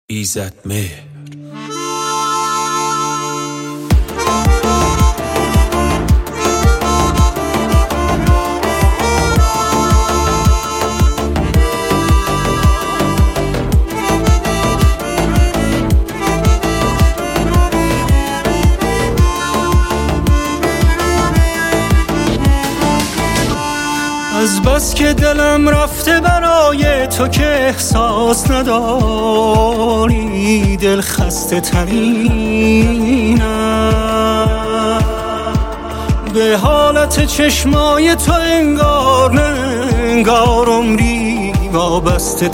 ایزدمهر. از بس که دلم رفته برای تو که احساس نداری، دل خسته ترینم. به حالت چشمای تو انگار نه انگار عمری وابسته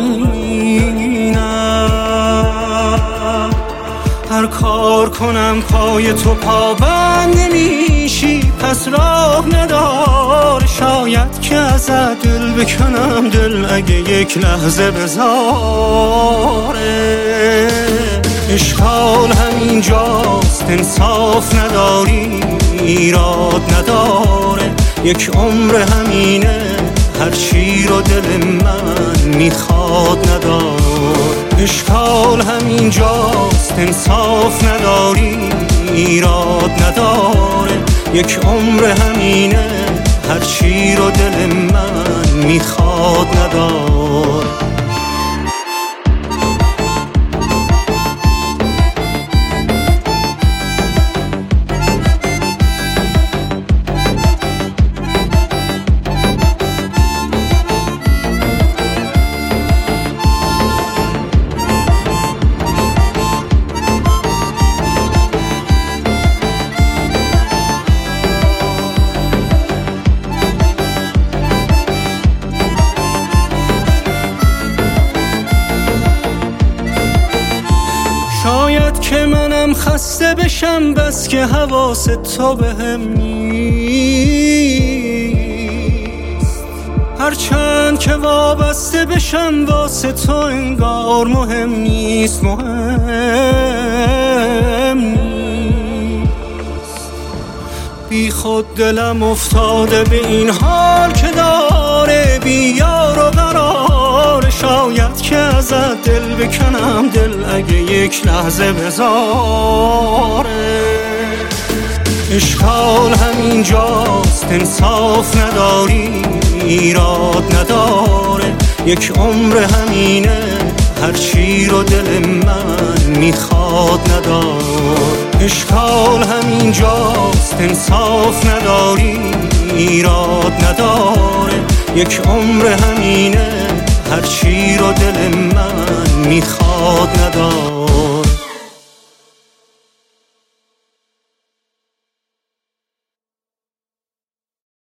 ترینم. هر کار کنم پای تو پابند نمیشی، پس راه ندار. شاید که ازت دل بکنم، دل اگه یک لحظه بذاره. اشکال همینجاست، انصاف نداری، ایراد نداره. یک عمر همینه، هر چی رو دل من میخواد ندار. اشکال همینجاست، انصاف نداری، ایراد نداره. یک عمر همینه، هر چی رو دل من میخواد ندار. شاید که منم خسته بشم، بس که حواس تو بهم نیست. هرچند که وابسته بشم واسه تو انگار مهم نیست، مهم نیست. بی خود دلم افتاده به این حال که داره، بی یار و قرار. شاید که ازت دل بکنم، دل اگه یک لحظه بذاره. اشکال همینجاست، انصاف نداری، ایراد نداره. یک عمر همینه، هر چی رو دل من میخواد ندار. اشکال همینجاست، انصاف نداری، ایراد نداره. یک عمر همینه، هر چی رو دل من میخواد ندار.